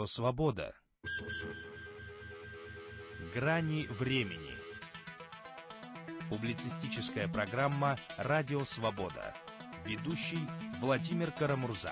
Радио Свобода. Грани времени. Публицистическая программа «Радио Свобода». Ведущий Владимир Карамурза.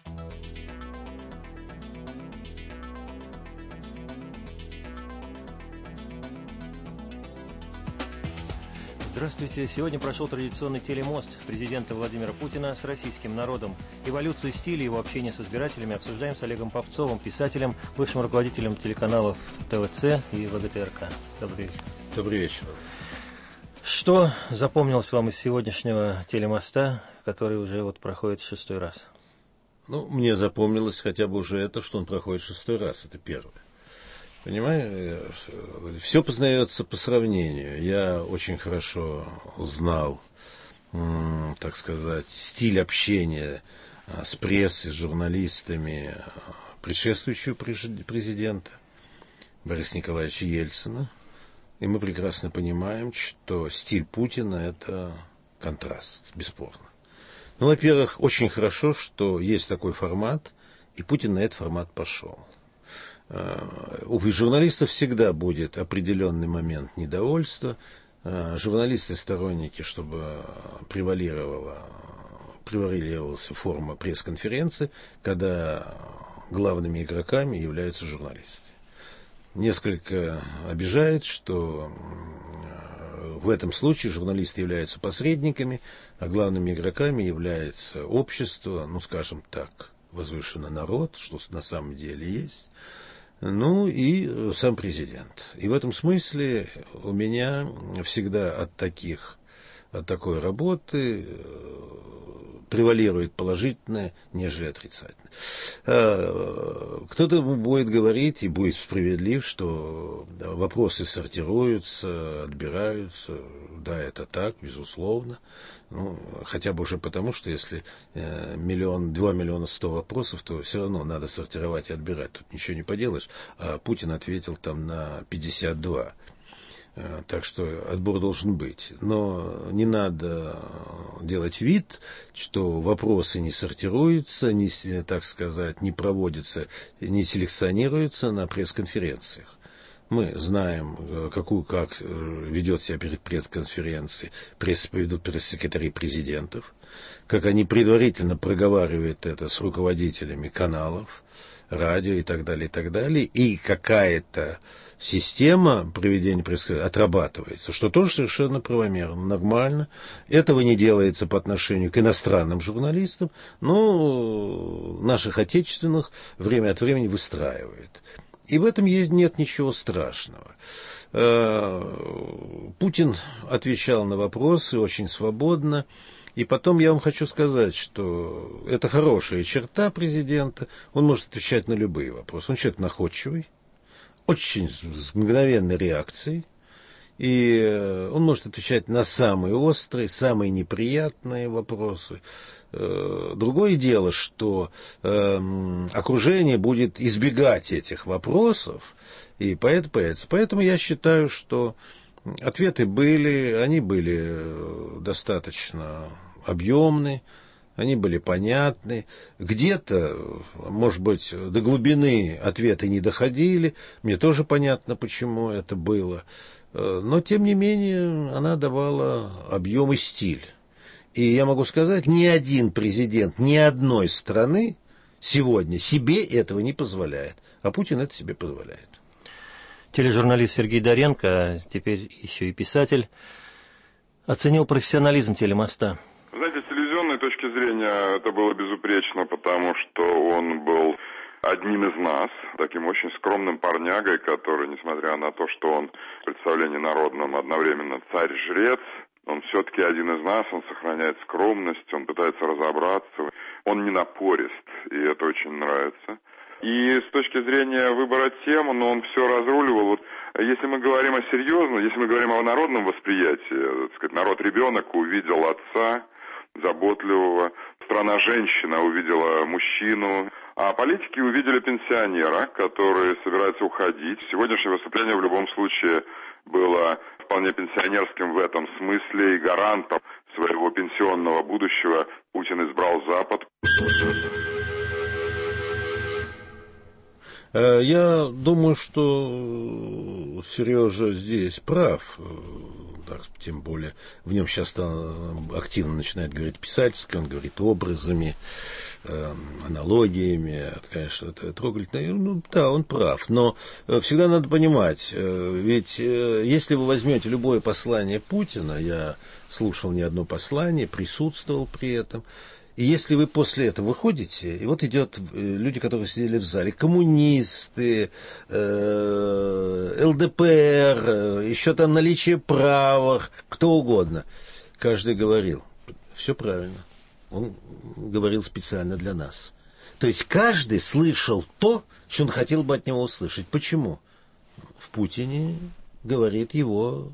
Здравствуйте. Сегодня прошел традиционный телемост президента Владимира Путина с российским народом. Эволюцию стиля его общения с избирателями обсуждаем с Олегом Попцовым, писателем, бывшим руководителем телеканалов ТВЦ и ВГТРК. Добрый вечер. Добрый вечер. Что запомнилось вам из сегодняшнего телемоста, который уже проходит 6-й раз? Мне запомнилось хотя бы уже это, что он проходит 6-й раз. Это первое. Понимаете, все познается по сравнению. Я очень хорошо знал, так сказать, стиль общения с прессой, с журналистами предшествующего президента Бориса Николаевича Ельцина. И мы прекрасно понимаем, что стиль Путина – это контраст, бесспорно. Во-первых, очень хорошо, что есть такой формат, и Путин на этот формат пошел. У журналистов всегда будет определенный момент недовольства. Журналисты сторонники, чтобы превалировалась форма пресс-конференции, когда главными игроками являются журналисты. Несколько обижает, что в этом случае журналисты являются посредниками, а главными игроками является общество, скажем так, возвышенный народ, что на самом деле есть. И сам президент. И в этом смысле у меня всегда от такой работы превалирует положительное, нежели отрицательное. Кто-то будет говорить, и будет справедлив, что вопросы сортируются, отбираются. Да, это так, безусловно. Хотя бы уже потому, что если 2 миллиона 100 вопросов, то все равно надо сортировать и отбирать. Тут ничего не поделаешь. А Путин ответил там на 52. Так что отбор должен быть. Но не надо делать вид, что вопросы не сортируются, не проводятся, не селекционируются на пресс-конференциях. Мы знаем, как ведет себя перед пресс-конференцией ведут пресс-секретари президентов, как они предварительно проговаривают это с руководителями каналов, радио и так далее, и какая-то система проведения пресс-конференции отрабатывается, что тоже совершенно правомерно, нормально. Этого не делается по отношению к иностранным журналистам, но наших отечественных время от времени выстраивают. И в этом нет ничего страшного. Путин отвечал на вопросы очень свободно. И потом я вам хочу сказать, что это хорошая черта президента. Он может отвечать на любые вопросы. Он человек находчивый, очень с мгновенной реакцией. И он может отвечать на самые острые, самые неприятные вопросы. Другое дело, что окружение будет избегать этих вопросов, и поэтому я считаю, что ответы они были достаточно объемны, они были понятны. Где-то, может быть, до глубины ответы не доходили, мне тоже понятно, почему это было. Но, тем не менее, она давала объем и стиль. И я могу сказать, ни один президент ни одной страны сегодня себе этого не позволяет. А Путин это себе позволяет. Тележурналист Сергей Доренко, теперь еще и писатель, оценил профессионализм телемоста. Знаете, с телевизионной точки зрения это было безупречно, потому что он был одним из нас, таким очень скромным парнягой, который, несмотря на то, что он в представлении народном одновременно царь-жрец, он все-таки один из нас, он сохраняет скромность, он пытается разобраться, он не напорист, и это очень нравится. И с точки зрения выбора тем, он все разруливал. Если мы говорим если мы говорим о народном восприятии, так сказать, народ-ребенок увидел отца заботливого, страна-женщина увидела мужчину, а политики увидели пенсионера, который собирается уходить. Сегодняшнее выступление в любом случае было вполне пенсионерским в этом смысле, и гарантом своего пенсионного будущего Путин избрал Запад. Я думаю, что Сережа здесь прав. Так, тем более в нем сейчас активно начинает говорить писательски, он говорит образами, аналогиями. Это, конечно, это трогательно. Ну, да, он прав. Но всегда надо понимать, ведь если вы возьмете любое послание Путина, я слушал не одно послание, присутствовал при этом, и если вы после этого выходите, и вот идет люди, которые сидели в зале, коммунисты, ЛДПР, еще там наличие правых, кто угодно, каждый говорил, все правильно, он говорил специально для нас. То есть каждый слышал то, что он хотел бы от него услышать. Почему? В Путине говорит его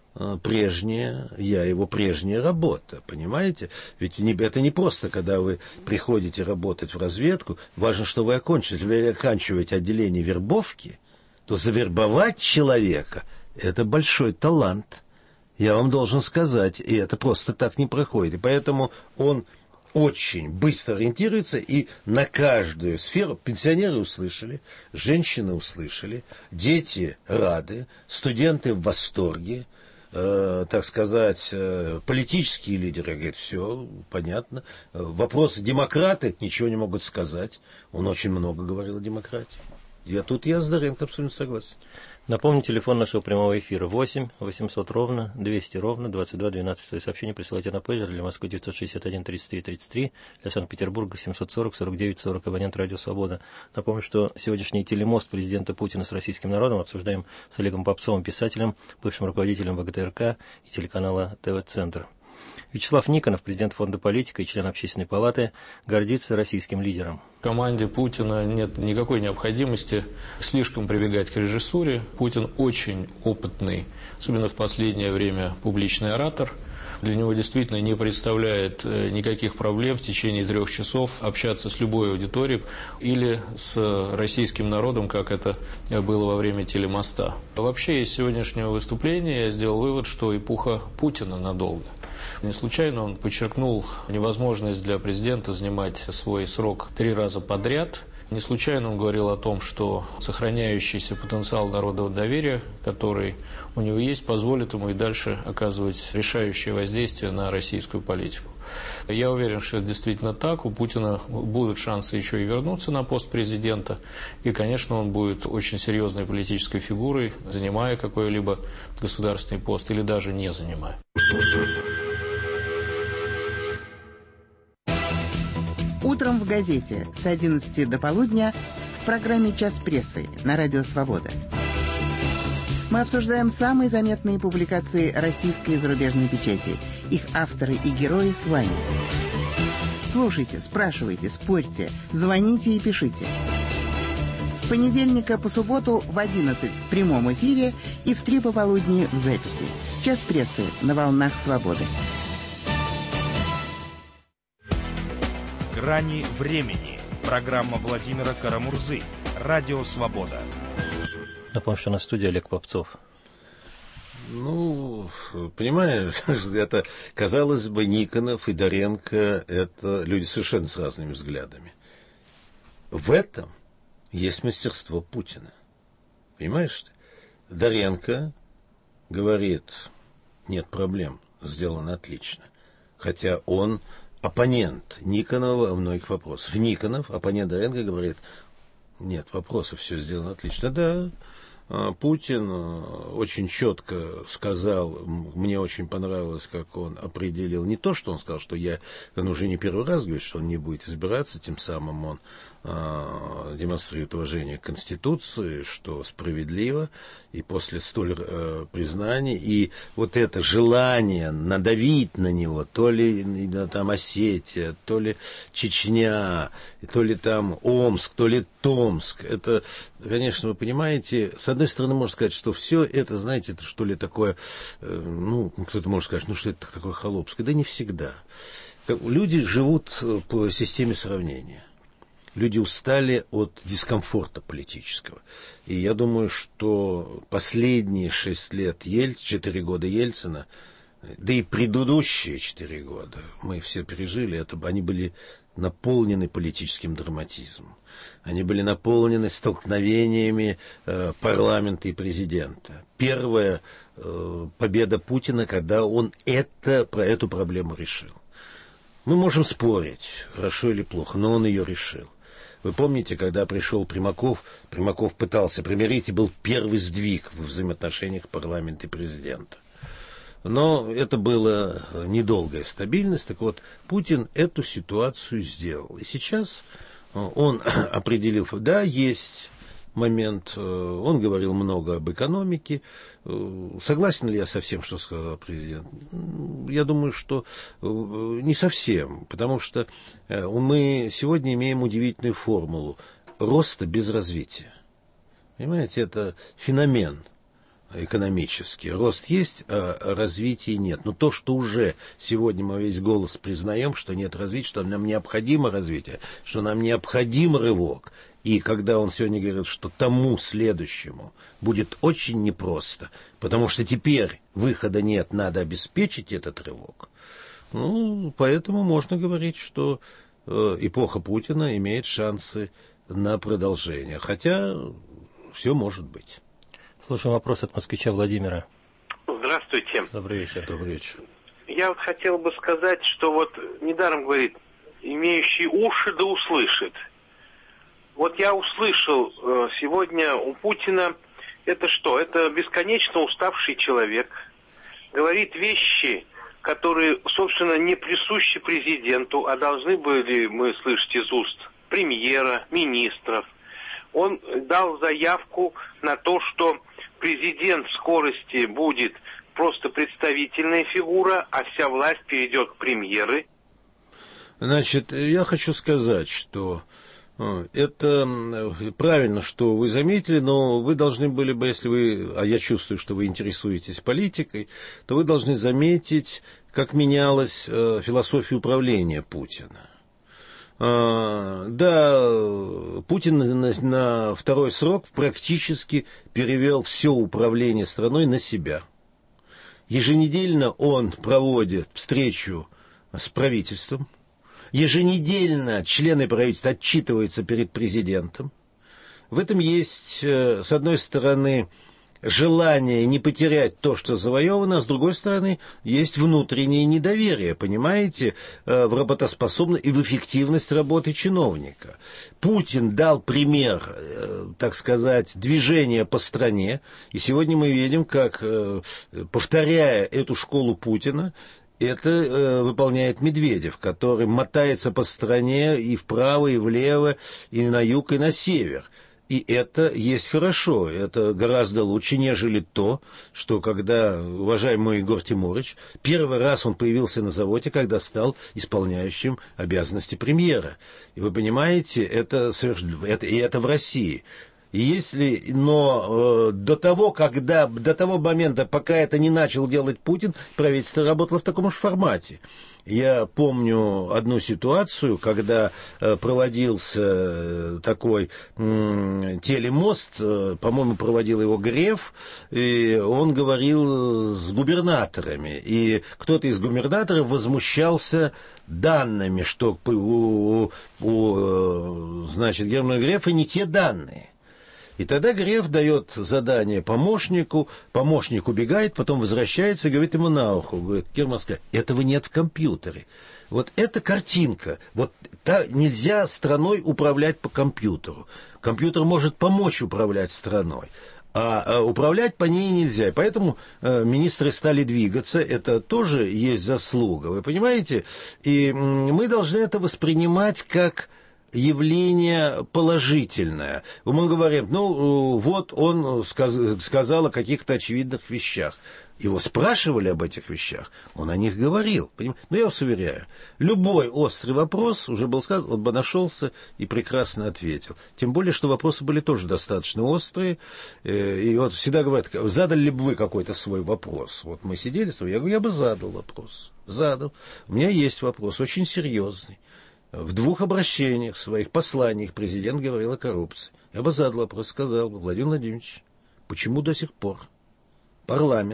его прежняя работа, понимаете? Ведь это не просто, когда вы приходите работать в разведку, важно, что вы оканчиваете отделение вербовки, то завербовать человека – это большой талант. Я вам должен сказать, и это просто так не проходит. И поэтому он очень быстро ориентируется, и на каждую сферу пенсионеры услышали, женщины услышали, дети рады, студенты в восторге, так сказать, политические лидеры говорят, все понятно. Вопросы демократы ничего не могут сказать. Он очень много говорил о демократии. Я с Доренко абсолютно согласен. Напомню, телефон нашего прямого эфира 8 800 ровно 200 ровно 22 12. Свои сообщения присылайте на пейджер. Для Москвы 961 33 33, для Санкт-Петербурга 740 49 40, абонент «Радио Свобода». Напомню, что сегодняшний телемост президента Путина с российским народом обсуждаем с Олегом Попцовым, писателем, бывшим руководителем ВГТРК и телеканала ТВ-центр. Вячеслав Никонов, президент Фонда «Политика» и член Общественной палаты, гордится российским лидером. В команде Путина нет никакой необходимости слишком прибегать к режиссуре. Путин очень опытный, особенно в последнее время, публичный оратор. Для него действительно не представляет никаких проблем в течение 3 часов общаться с любой аудиторией или с российским народом, как это было во время телемоста. Вообще, из сегодняшнего выступления я сделал вывод, что эпоха Путина надолго. Не случайно он подчеркнул невозможность для президента занимать свой срок 3 раза подряд. Не случайно он говорил о том, что сохраняющийся потенциал народного доверия, который у него есть, позволит ему и дальше оказывать решающее воздействие на российскую политику. Я уверен, что это действительно так. У Путина будут шансы еще и вернуться на пост президента. И, конечно, он будет очень серьезной политической фигурой, занимая какой-либо государственный пост или даже не занимая. Утром в газете с 11 до полудня в программе «Час прессы» на Радио Свобода. Мы обсуждаем самые заметные публикации российской и зарубежной печати. Их авторы и герои с вами. Слушайте, спрашивайте, спорьте, звоните и пишите. С понедельника по субботу в 11 в прямом эфире и в 3 пополудни в записи. «Час прессы» на волнах Свободы. «Грани времени». Программа Владимира Карамурзы. Радио Свобода. Напомню, что на студии Олег Попцов. Ну, понимаешь, это, казалось бы, Никонов и Доренко – это люди совершенно с разными взглядами. В этом есть мастерство Путина. Понимаешь? Доренко говорит, нет проблем, сделано отлично. Хотя он оппонент Никонова во многих вопросах. Никонов, оппонент Доренко, говорит, нет вопросов, все сделано отлично. Да, Путин очень четко сказал, мне очень понравилось, как он определил, не то, что он сказал, что он уже не первый раз говорит, что он не будет избираться, тем самым он демонстрирует уважение к Конституции, что справедливо, и после столь признаний, и вот это желание надавить на него, то ли там Осетия, то ли Чечня, то ли там Омск, то ли Томск, это, конечно, вы понимаете, с одной стороны, можно сказать, что все это, знаете, это что ли такое, кто-то может сказать, что это такое холопское, да не всегда. Люди живут по системе сравнения. Люди устали от дискомфорта политического. И я думаю, что последние 6 лет 4 года Ельцина, да и предыдущие 4 года, мы все пережили, они были наполнены политическим драматизмом. Они были наполнены столкновениями парламента и президента. Первая победа Путина, когда он про эту проблему решил. Мы можем спорить, хорошо или плохо, но он ее решил. Вы помните, когда пришел Примаков пытался примирить, и был первый сдвиг в взаимоотношениях парламента и президента. Но это была недолгая стабильность. Так вот, Путин эту ситуацию сделал. И сейчас он определил, да, есть момент, он говорил много об экономике. Согласен ли я со всем, что сказал президент? Я думаю, что не совсем, потому что мы сегодня имеем удивительную формулу роста без развития. Понимаете, это феномен экономический. Рост есть, а развития нет. Но то, что уже сегодня мы весь голос признаем, что нет развития, что нам необходимо развитие, что нам необходим рывок. И когда он сегодня говорит, что тому следующему будет очень непросто, потому что теперь выхода нет, надо обеспечить этот рывок. Поэтому можно говорить, что эпоха Путина имеет шансы на продолжение. Хотя все может быть. Слушаем вопрос от москвича Владимира. Здравствуйте. Добрый вечер. Добрый вечер. Я хотел бы сказать, что недаром говорит, имеющий уши да услышит. Я услышал сегодня у Путина, это что? Это бесконечно уставший человек. Говорит вещи, которые, собственно, не присущи президенту, а должны были мы слышать из уст премьера, министров. Он дал заявку на то, что президент в скорости будет просто представительная фигура, а вся власть перейдет к премьеру. Значит, я хочу сказать, что это правильно, что вы заметили, но вы должны были бы, если вы, а я чувствую, что вы интересуетесь политикой, то вы должны заметить, как менялась философия управления Путина. Да, Путин на второй срок практически перевел все управление страной на себя. Еженедельно он проводит встречу с правительством. Еженедельно члены правительства отчитываются перед президентом. В этом есть, с одной стороны, желание не потерять то, что завоевано, а с другой стороны, есть внутреннее недоверие, понимаете, в работоспособность и в эффективность работы чиновника. Путин дал пример, так сказать, движения по стране, и сегодня мы видим, как, повторяя эту школу Путина, это выполняет Медведев, который мотается по стране и вправо, и влево, и на юг, и на север. И это есть хорошо, это гораздо лучше, нежели то, что когда уважаемый Егор Тимурович, первый раз он появился на заводе, когда стал исполняющим обязанности премьера. И вы понимаете, это в России. Но до того момента, пока это не начал делать Путин, правительство работало в таком же формате. Я помню одну ситуацию, когда проводился такой телемост, по-моему, проводил его Греф, и он говорил с губернаторами, и кто-то из губернаторов возмущался данными, что у Германа Грефа не те данные. И тогда Греф дает задание помощнику, помощник убегает, потом возвращается и говорит ему на ухо, говорит, Герман, этого нет в компьютере. Вот эта картинка, нельзя страной управлять по компьютеру. Компьютер может помочь управлять страной, а управлять по ней нельзя. И поэтому министры стали двигаться, это тоже есть заслуга, вы понимаете? И мы должны это воспринимать как явление положительное. Мы говорим, он сказал о каких-то очевидных вещах. Его спрашивали об этих вещах, он о них говорил. Но я вас уверяю, любой острый вопрос, уже был сказан, он бы нашелся и прекрасно ответил. Тем более, что вопросы были тоже достаточно острые. И всегда говорят, задали ли бы вы какой-то свой вопрос? Мы сидели, я говорю, я бы задал вопрос. Задал. У меня есть вопрос, очень серьезный. В 2 обращениях своих, посланиях президент говорил о коррупции. Я бы задал вопрос, сказал бы, Владимир Владимирович, почему до сих пор парламент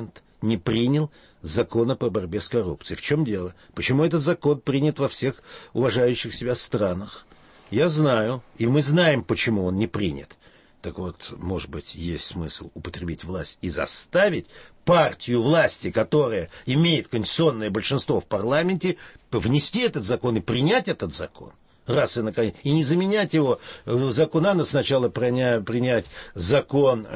не принял закона по борьбе с коррупцией. В чем дело? Почему этот закон принят во всех уважающих себя странах? Я знаю, и мы знаем, почему он не принят. Так вот, может быть, есть смысл употребить власть и заставить партию власти, которая имеет конституционное большинство в парламенте, внести этот закон и принять этот закон. Раз и наконец. И не заменять его. Закон надо сначала принять закон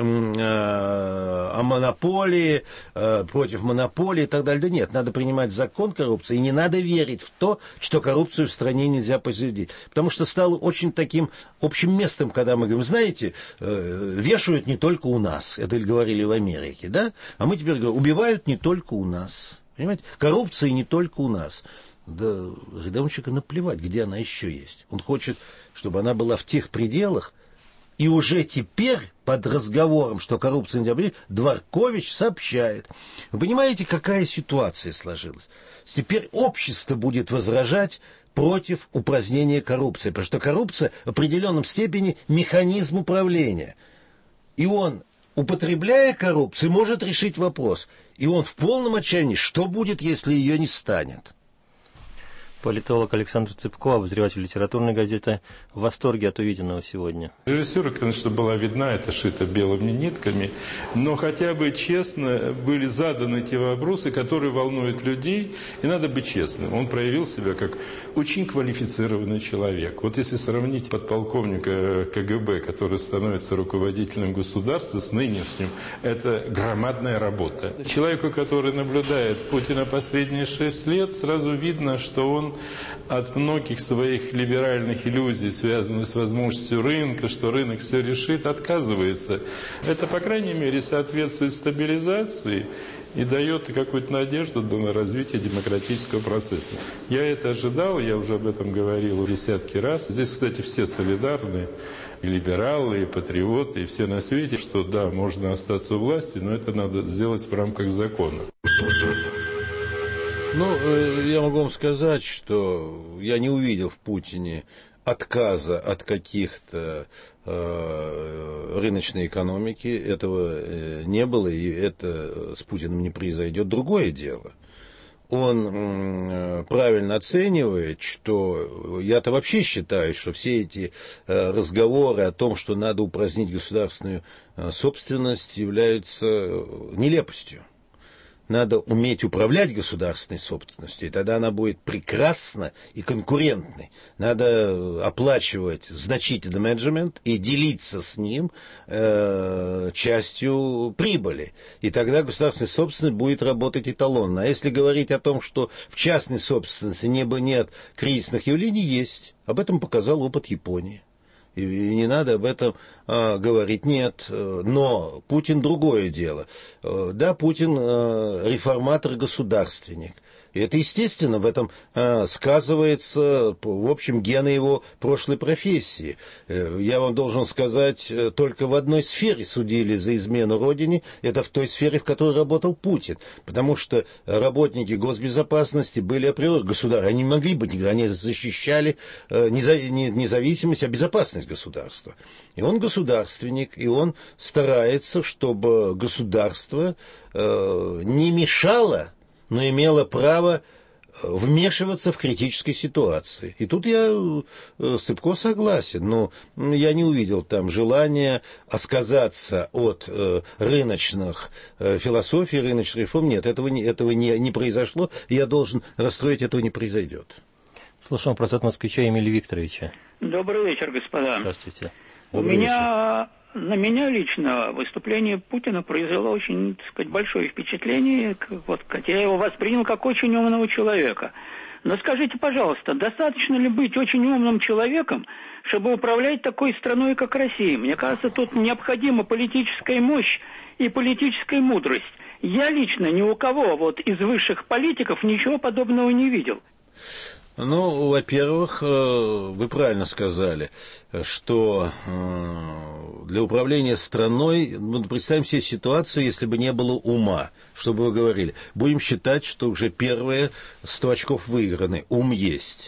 о монополии, против монополии и так далее. Да нет, надо принимать закон коррупции. И не надо верить в то, что коррупцию в стране нельзя победить. Потому что стало очень таким общим местом, когда мы говорим, знаете, вешают не только у нас. Это говорили в Америке, да? А мы теперь говорим, убивают не только у нас. Понимаете? Коррупция не только у нас. Да рядовщика наплевать, где она еще есть. Он хочет, чтобы она была в тех пределах. И уже теперь под разговором, что коррупция нельзя победить, Дворкович сообщает. Вы понимаете, какая ситуация сложилась? Теперь общество будет возражать против упразднения коррупции. Потому что коррупция в определенном степени механизм управления. И он, употребляя коррупцию, может решить вопрос. И он в полном отчаянии, что будет, если ее не станет. Политолог Александр Цыпко, обозреватель литературной газеты, в восторге от увиденного сегодня. Режиссеру, конечно, была видна, это шито белыми нитками, но хотя бы честно были заданы те вопросы, которые волнуют людей, и надо быть честным. Он проявил себя как очень квалифицированный человек. Вот если сравнить подполковника КГБ, который становится руководителем государства, с нынешним, это громадная работа. Человеку, который наблюдает Путина последние 6 лет, сразу видно, что он от многих своих либеральных иллюзий, связанных с возможностью рынка, что рынок все решит, отказывается. Это, по крайней мере, соответствует стабилизации и дает какую-то надежду на развитие демократического процесса. Я это ожидал, я уже об этом говорил десятки раз. Здесь, кстати, все солидарны, и либералы, и патриоты, и все на свете, что да, можно остаться у власти, но это надо сделать в рамках закона. Ну, я могу вам сказать, что я не увидел в Путине отказа от каких-то рыночной экономики. Этого не было, и это с Путиным не произойдет. Другое дело. Он правильно оценивает, что я-то вообще считаю, что все эти разговоры о том, что надо упразднить государственную собственность, являются нелепостью. Надо уметь управлять государственной собственностью, и тогда она будет прекрасна и конкурентной. Надо оплачивать значительный менеджмент и делиться с ним частью прибыли. И тогда государственная собственность будет работать эталонно. А если говорить о том, что в частной собственности нет кризисных явлений, есть. Об этом показал опыт Японии. И не надо об этом говорить, нет. Но Путин другое дело. Да, Путин реформатор-государственник. И это, естественно, в этом сказывается, в общем, гены его прошлой профессии. Я вам должен сказать, только в одной сфере судили за измену Родине, это в той сфере, в которой работал Путин. Потому что работники госбезопасности были априори государства. Они не могли быть, они защищали независимость, а безопасность государства. И он государственник, и он старается, чтобы государство не мешало, но имела право вмешиваться в критической ситуации. И тут я с Цыпко согласен, но я не увидел там желания отказаться от рыночных философий, рыночных реформ. Нет, этого не произошло, и я должен расстроить, этого не произойдет. Слушаем вопрос от москвича Эмилия Викторовича. Добрый вечер, господа. Здравствуйте. На меня лично выступление Путина произвело очень, так сказать, большое впечатление, хотя я его воспринял как очень умного человека. Но скажите, пожалуйста, достаточно ли быть очень умным человеком, чтобы управлять такой страной, как Россия? Мне кажется, тут необходима политическая мощь и политическая мудрость. Я лично ни у кого из высших политиков ничего подобного не видел. Ну, во-первых, вы правильно сказали, что для управления страной, представим себе ситуацию, если бы не было ума, что бы вы говорили. Будем считать, что уже первые 100 очков выиграны, ум есть.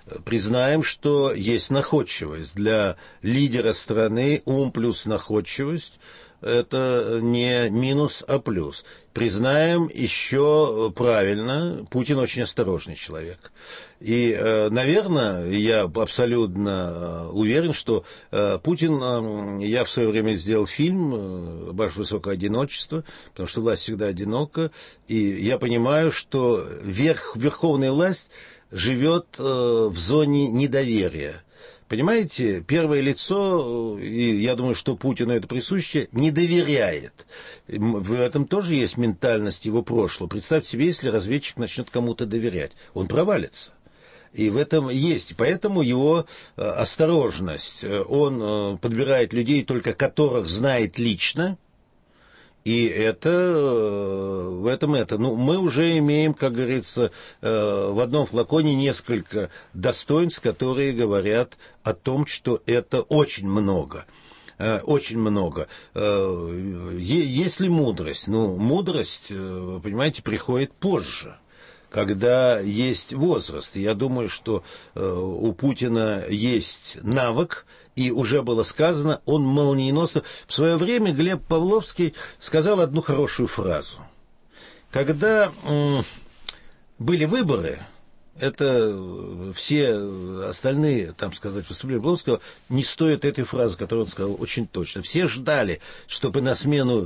признаем, что есть находчивость. Для лидера страны ум плюс находчивость – это не минус, а плюс. Признаем еще правильно, Путин очень осторожный человек. И, наверное, я абсолютно уверен, что Путин, я в свое время сделал фильм «Ваше высокое одиночество», потому что власть всегда одинока, и я понимаю, что верховная власть живет в зоне недоверия. Понимаете, первое лицо, и я думаю, что Путину это присуще, не доверяет. В этом тоже есть ментальность его прошлого. Представьте себе, если разведчик начнет кому-то доверять, он провалится. И в этом есть. Поэтому его осторожность. Он подбирает людей, только которых знает лично. И в этом это. Ну, мы уже имеем, как говорится, в одном флаконе несколько достоинств, которые говорят о том, что это очень много. Очень много. Есть ли мудрость? Ну, мудрость, понимаете, приходит позже, когда есть возраст. И я думаю, что у Путина есть навык, и уже было сказано, он молниеносно... В свое время Глеб Павловский сказал одну хорошую фразу. Когда были выборы, это все остальные, там сказать, выступления Павловского не стоят этой фразы, которую он сказал очень точно. Все ждали, чтобы на смену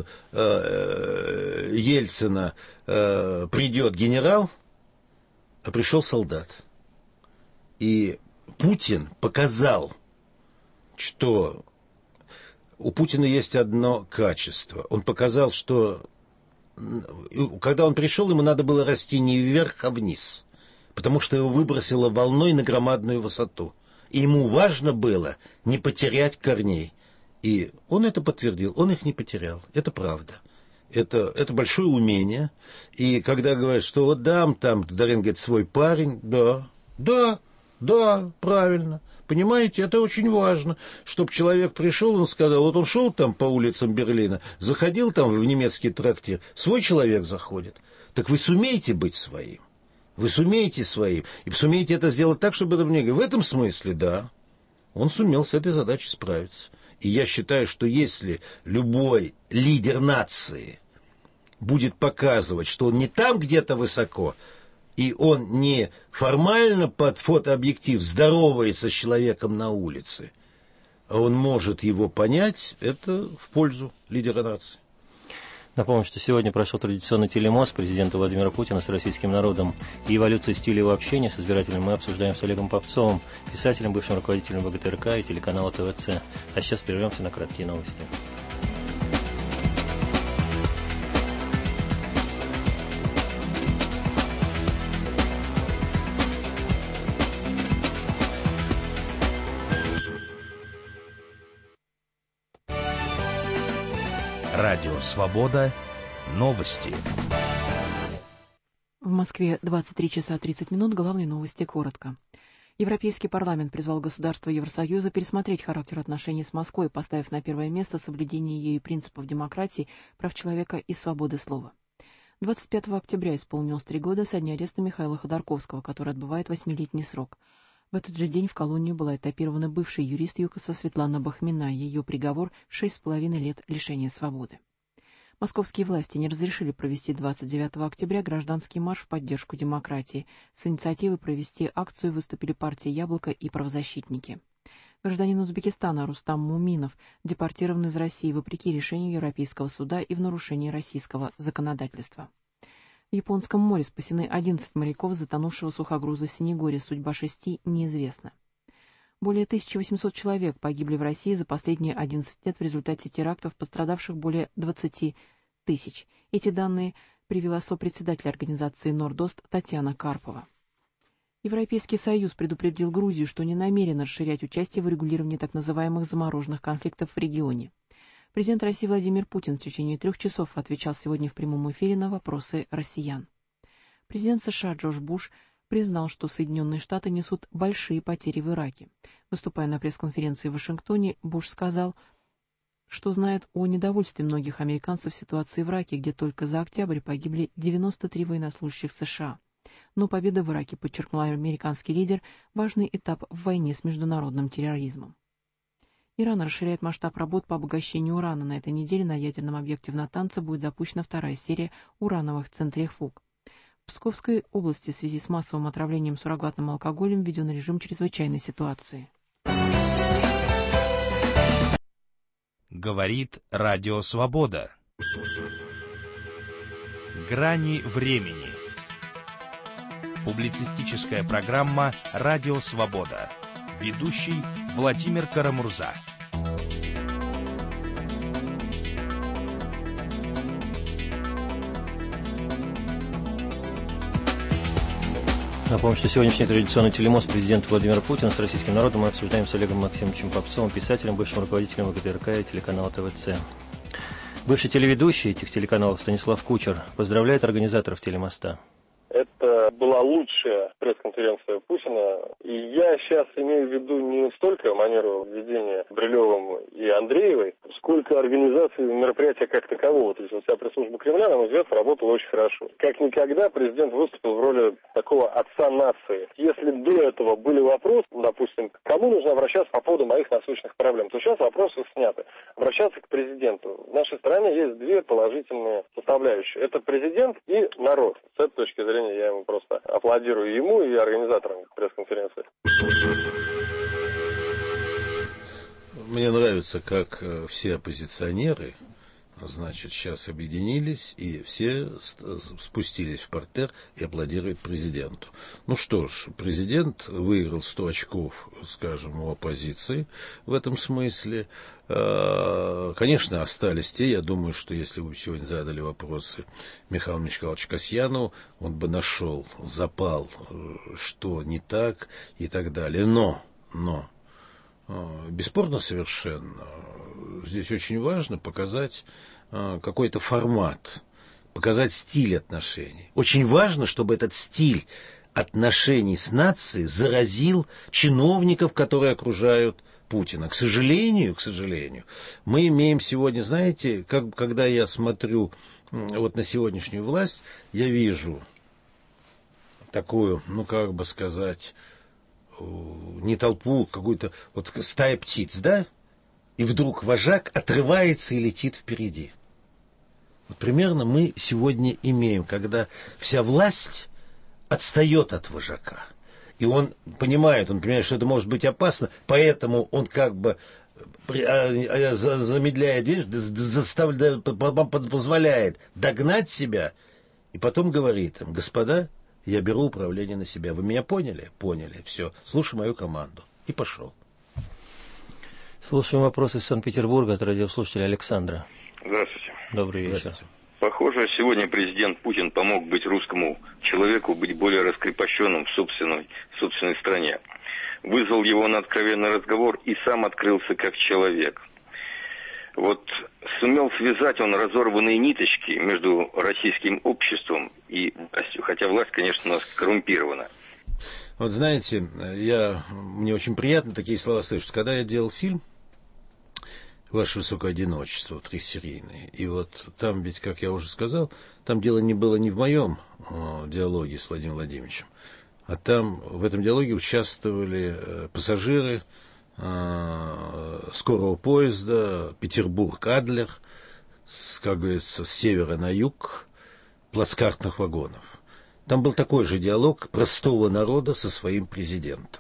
Ельцина придет генерал, а пришел солдат. И Путин показал, что у Путина есть одно качество. Он показал, что когда он пришел, ему надо было расти не вверх, а вниз, потому что его выбросило волной на громадную высоту. И ему важно было не потерять корней. И он это подтвердил, он их не потерял. Это правда. Это большое умение. И когда говорят, что вот там Дарин говорит, свой парень, да, правильно. Понимаете, это очень важно, чтобы человек пришел, он сказал, вот он шел там по улицам Берлина, заходил там в немецкий трактир, свой человек заходит. Так вы сумеете быть своим? Вы сумеете своим? И сумеете это сделать так, чтобы это мне... В этом смысле, да, он сумел с этой задачей справиться. И я считаю, что если любой лидер нации будет показывать, что он не там где-то высоко, и он не формально под фотообъектив здоровается с человеком на улице, а он может его понять, это в пользу лидера нации. Напомню, что сегодня прошел традиционный телемост президента Владимира Путина с российским народом и эволюцию стиля его общения с избирателями мы обсуждаем с Олегом Попцовым, писателем, бывшим руководителем ВГТРК и телеканала ТВЦ. А сейчас прервемся на краткие новости. Радио «Свобода». Новости. В Москве 23 часа 30 минут. Главные новости коротко. Европейский парламент призвал государства Евросоюза пересмотреть характер отношений с Москвой, поставив на первое место соблюдение ею принципов демократии, прав человека и свободы слова. 25 октября исполнилось 3 года со дня ареста Михаила Ходорковского, который отбывает 8-летний срок. В этот же день в колонию была этапирована бывшая юрист ЮКОСа Светлана Бахмина. Ее приговор – 6,5 лет лишения свободы. Московские власти не разрешили провести 29 октября гражданский марш в поддержку демократии. С инициативой провести акцию выступили партия «Яблоко» и правозащитники. Гражданин Узбекистана Рустам Муминов депортирован из России вопреки решению Европейского суда и в нарушении российского законодательства. В Японском море спасены 11 моряков затонувшего сухогруза «Синегория». Судьба 6 неизвестна. Более 1800 человек погибли в России за последние 11 лет в результате терактов, пострадавших более 20 тысяч. Эти данные привела сопредседатель организации «Нордост» Татьяна Карпова. Европейский Союз предупредил Грузию, что не намерен расширять участие в урегулировании так называемых замороженных конфликтов в регионе. Президент России Владимир Путин в течение 3 часов отвечал сегодня в прямом эфире на вопросы россиян. Президент США Джордж Буш признал, что Соединенные Штаты несут большие потери в Ираке. Выступая на пресс-конференции в Вашингтоне, Буш сказал, что знает о недовольстве многих американцев в ситуации в Ираке, где только за октябрь погибли 93 военнослужащих США. Но победа в Ираке, подчеркнул американский лидер, важный этап в войне с международным терроризмом. Иран расширяет масштаб работ по обогащению урана. На этой неделе на ядерном объекте в Натанце будет запущена вторая серия урановых центрифуг. В Псковской области в связи с массовым отравлением суррогатным алкоголем введен режим чрезвычайной ситуации. Говорит Радио Свобода. Грани времени. Публицистическая программа «Радио Свобода». Ведущий Владимир Карамурза. Напомню, что сегодняшний традиционный телемост президента Владимира Путина с российским народом мы обсуждаем с Олегом Максимовичем Попцовым, писателем, бывшим руководителем ВГТРК и телеканала ТВЦ. Бывший телеведущий этих телеканалов Станислав Кучер поздравляет организаторов телемоста. Это была лучшая пресс-конференция Путина. И я сейчас имею в виду не столько манеру ведения Брилевым и Андреевой, сколько организацию мероприятия как такового. То есть вот вся пресс-служба Кремля, на мой взгляд, работала очень хорошо. Как никогда президент выступил в роли такого отца нации. Если до этого были вопросы, допустим, к кому нужно обращаться по поводу моих насущных проблем, то сейчас вопросы сняты. Обращаться к президенту. В нашей стране есть две положительные составляющие. Это президент и народ. С этой точки зрения я ему просто аплодирую, ему и организаторам пресс-конференции. Мне нравится, как все оппозиционеры, значит, сейчас объединились и все спустились в партерр и аплодируют президенту. Ну что ж, президент выиграл 100 очков, скажем, у оппозиции в этом смысле. Конечно, остались те, я думаю, что если вы сегодня задали вопросы Михаилу Михайловичу Касьянову, он бы нашел запал, что не так и так далее. Но бесспорно совершенно, здесь очень важно показать какой-то формат, показать стиль отношений. Очень важно, чтобы этот стиль отношений с нацией заразил чиновников, которые окружают Путина. К сожалению, мы имеем сегодня, знаете, когда я смотрю вот на сегодняшнюю власть, я вижу такую, ну как бы сказать, не толпу, какую-то вот стая птиц, да? И вдруг вожак отрывается и летит впереди. Вот примерно мы сегодня имеем, когда вся власть отстает от вожака. И он понимает, что это может быть опасно, поэтому он как бы замедляет движение, позволяет догнать себя, и потом говорит им: господа, я беру управление на себя. Вы меня поняли? Поняли. Все. Слушай мою команду. И пошел. Слушаем вопрос из Санкт-Петербурга от радиослушателя Александра. Здравствуйте. Добрый вечер. Здравствуйте. Похоже, сегодня президент Путин помог быть русскому человеку быть более раскрепощенным в собственной стране. Вызвал его на откровенный разговор и сам открылся как человек. Вот сумел связать он разорванные ниточки между российским обществом и властью, хотя власть, конечно, у нас коррумпирована. Вот знаете, мне очень приятно такие слова слышать. Когда я делал фильм «Ваше высокое одиночество», трехсерийный, и вот там ведь, как я уже сказал, там дело не было не в моем диалоге с Владимиром Владимировичем, а там в этом диалоге участвовали пассажиры скорого поезда Петербург-Адлер, как говорится, с севера на юг, плацкартных вагонов. Там был такой же диалог простого народа со своим президентом.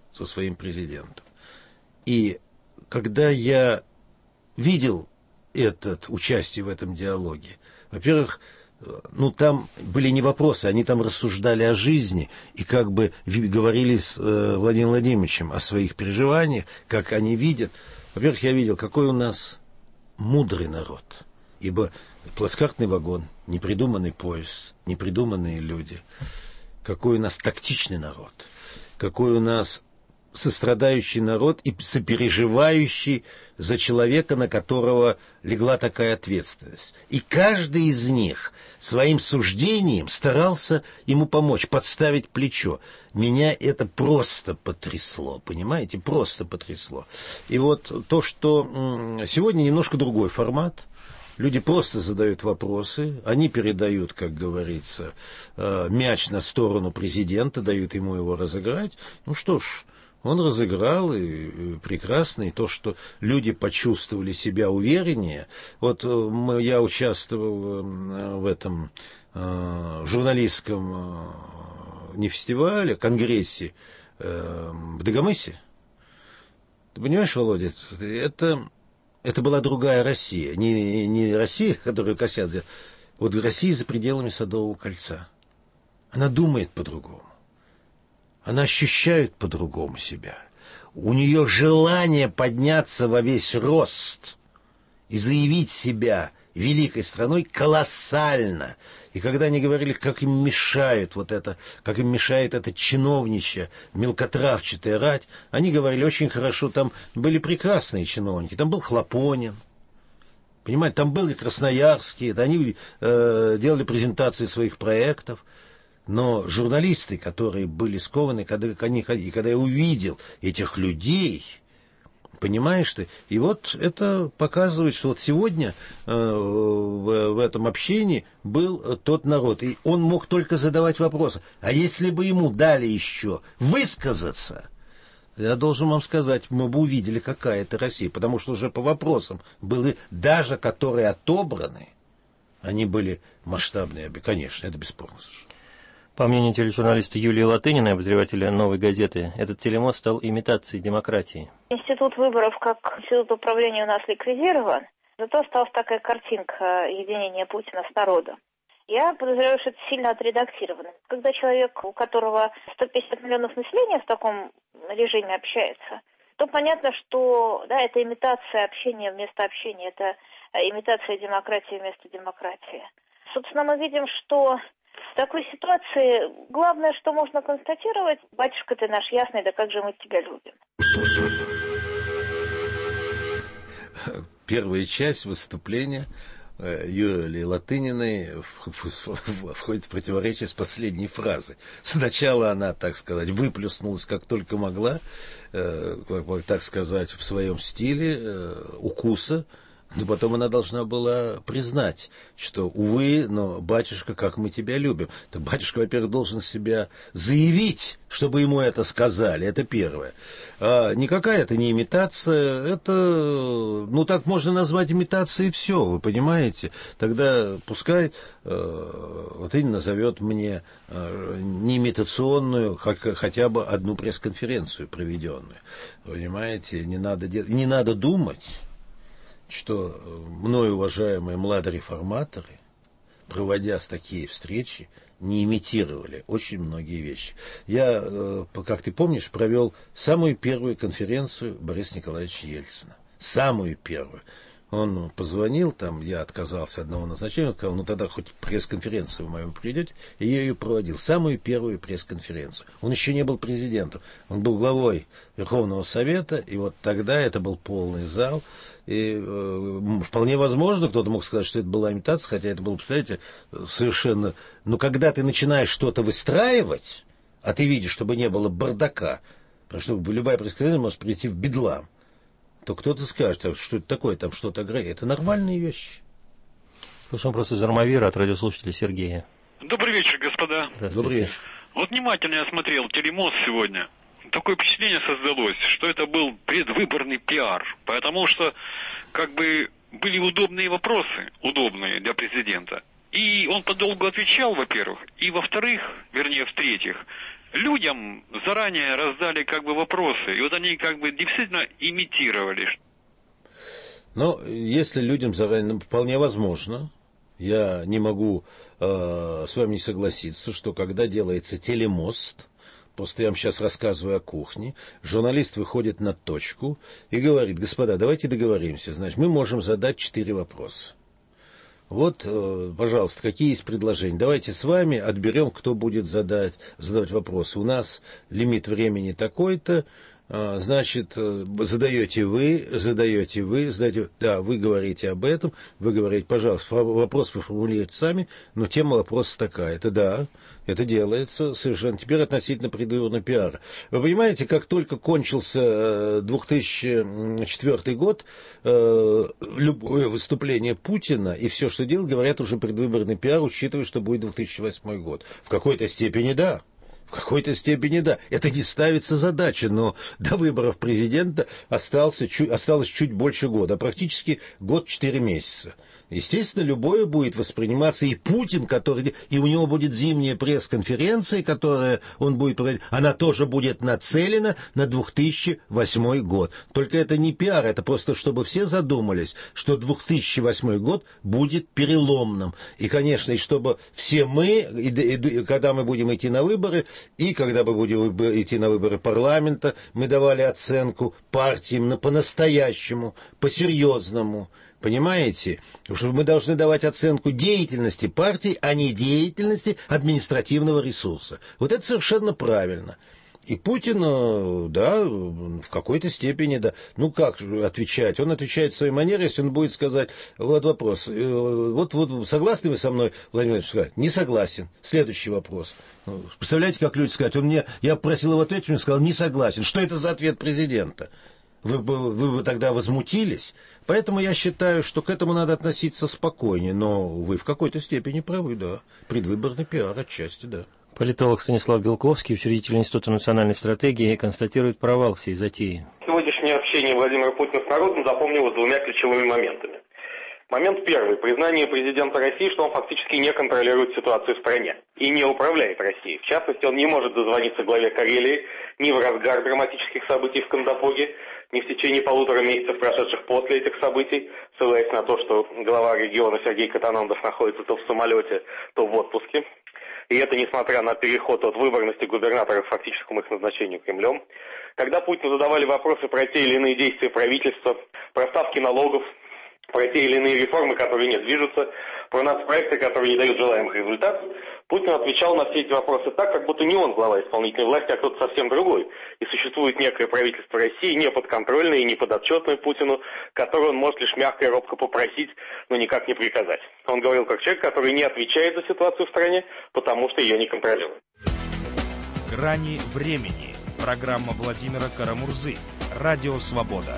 И когда я видел участие в этом диалоге, во-первых, там были не вопросы, они там рассуждали о жизни и как бы говорили с Владимиром Владимировичем о своих переживаниях, как они видят. Во-первых, я видел, какой у нас мудрый народ, ибо плацкартный вагон, непридуманный поезд, непридуманные люди, какой у нас тактичный народ, какой у нас сострадающий народ и сопереживающий за человека, на которого легла такая ответственность. И каждый из них своим суждением старался ему помочь, подставить плечо. Меня это просто потрясло, понимаете, просто потрясло. И вот то, что сегодня немножко другой формат, Люди просто задают вопросы, они передают, как говорится, мяч на сторону президента, дают ему его разыграть. Ну что ж, он разыграл, и прекрасно, и то, что люди почувствовали себя увереннее. Вот я участвовал в этом журналистском не фестивале, конгрессе в Дагомысе. Ты понимаешь, Володя, это была другая Россия. Не Россия, которую косят. Вот Россия за пределами Садового кольца. Она думает по-другому. Она ощущает по-другому себя. У нее желание подняться во весь рост и заявить себя великой страной колоссально. И когда они говорили, как им мешает вот это, как им мешает это чиновнище, мелкотравчатая рать, они говорили очень хорошо, там были прекрасные чиновники, там был Хлопонин, понимаете, там были красноярские, они делали презентации своих проектов, но журналисты, которые были скованы, когда я увидел этих людей, понимаешь ты? И вот это показывает, что вот сегодня в этом общении был тот народ. И он мог только задавать вопросы. А если бы ему дали еще высказаться, я должен вам сказать, мы бы увидели, какая это Россия. Потому что уже по вопросам были, даже которые отобраны, они были масштабные. Конечно, это бесспорно совершенно. По мнению тележурналиста Юлии Латыниной, обозревателя «Новой газеты», этот телемост стал имитацией демократии. Институт выборов как институт управления у нас ликвидирован, зато осталась такая картинка единения Путина с народом. Я подозреваю, что это сильно отредактировано. Когда человек, у которого 150 миллионов населения в таком режиме общается, то понятно, что да, это имитация общения вместо общения, это имитация демократии вместо демократии. Собственно, мы видим, что в такой ситуации главное, что можно констатировать: батюшка ты наш ясный, да как же мы тебя любим. Первая часть выступления Юлии Латыниной входит в противоречие с последней фразой. Сначала она, так сказать, выплюснулась как только могла, так сказать, в своем стиле укуса. Но потом она должна была признать, что, увы, но, батюшка, как мы тебя любим. То батюшка, во-первых, должен себя заявить, чтобы ему это сказали. Это первое. А никакая это не имитация. Это, ну, так можно назвать имитацией все, вы понимаете. Тогда пускай Латынь назовет мне не имитационную, хотя бы одну пресс-конференцию проведенную. Понимаете, не надо думать, что мною уважаемые младореформаторы, проводя такие встречи, не имитировали очень многие вещи. Я, как ты помнишь, провел самую первую конференцию Бориса Николаевича Ельцина. Самую первую. Он позвонил, там я отказался от одного назначения, он сказал, ну тогда хоть пресс-конференцию вы мою придете, и я ее проводил. Самую первую пресс-конференцию. Он еще не был президентом, он был главой Верховного Совета, и вот тогда это был полный зал. И вполне возможно, кто-то мог сказать, что это была имитация, хотя это было, представляете, совершенно... Но когда ты начинаешь что-то выстраивать, а ты видишь, чтобы не было бардака, потому что любая пресс-конференция может прийти в бедлам, то кто-то скажет, что это такое, там что-то играет. Это нормальные вещи. Слушаем просто из Армавира от радиослушателя Сергея. Добрый вечер, господа. Добрый вечер. Вот внимательно я смотрел телемост сегодня. Такое впечатление создалось, что это был предвыборный пиар, потому что как бы были удобные вопросы, удобные для президента. И он подолгу отвечал, во-первых, и во-вторых, вернее, в-третьих, людям заранее раздали как бы вопросы, и вот они как бы действительно имитировали. Но если людям заранее, вполне возможно, я не могу с вами не согласиться, что когда делается телемост, просто я вам сейчас рассказываю о кухне, журналист выходит на точку и говорит: господа, давайте договоримся, значит, мы можем задать 4 вопроса. Вот, пожалуйста, какие есть предложения? Давайте с вами отберем, кто будет задавать вопросы. У нас лимит времени такой-то, Значит, задаете вы, да, вы говорите об этом, вы говорите, пожалуйста, вопрос вы формулируете сами, но тема вопроса такая, это да, это делается совершенно. Теперь относительно предвыборного пиара. Вы понимаете, как только кончился 2004 год, любое выступление Путина и все, что делал, говорят уже предвыборный пиар, учитывая, что будет 2008 год. В какой-то степени да. В какой-то степени да. Это не ставится задача, но до выборов президента осталось чуть больше года, практически год 4 месяца. Естественно, любое будет восприниматься, и Путин, и у него будет зимняя пресс-конференция, которая он будет проводить, она тоже будет нацелена на 2008 год. Только это не пиар, это просто чтобы все задумались, что 2008 год будет переломным. И, конечно, и чтобы все мы, когда мы будем идти на выборы, и когда мы будем идти на выборы парламента, мы давали оценку партиям по-настоящему, по-серьезному. Понимаете? Потому что мы должны давать оценку деятельности партии, а не деятельности административного ресурса. Вот это совершенно правильно. И Путин, да, в какой-то степени, да. Ну, как отвечать? Он отвечает в своей манере, если он будет сказать, вот вопрос, вот согласны вы со мной, Владимир Владимирович, сказать? Не согласен. Следующий вопрос. Представляете, как люди скажут, я просил его ответить, он сказал, не согласен. Что это за ответ президента? Вы бы тогда возмутились. Поэтому я считаю, что к этому надо относиться спокойнее. Но вы в какой-то степени правы, да. Предвыборный пиар отчасти, да. Политолог Станислав Белковский, учредитель Института национальной стратегии, констатирует провал всей затеи. Сегодняшнее общение Владимира Путина с народом запомнилось двумя ключевыми моментами. Момент первый. Признание президента России, что он фактически не контролирует ситуацию в стране и не управляет Россией. В частности, он не может дозвониться главе Карелии ни в разгар драматических событий в Кандапоге, ни в течение 1,5 месяцев, прошедших после этих событий, ссылаясь на то, что глава региона Сергей Катанандов находится то в самолете, то в отпуске. И это несмотря на переход от выборности губернатора к фактическому их назначению Кремлем. Когда Путину задавали вопросы про те или иные действия правительства, про ставки налогов, про те или иные реформы, которые не движутся, про нацпроекты, которые не дают желаемых результатов, Путин отвечал на все эти вопросы так, как будто не он глава исполнительной власти, а кто-то совсем другой. И существует некое правительство России, не подконтрольное и не подотчетное Путину, которое он может лишь мягко и робко попросить, но никак не приказать. Он говорил как человек, который не отвечает за ситуацию в стране, потому что ее не контролирует. «Грани времени». Программа Владимира Карамурзы. Радио «Свобода».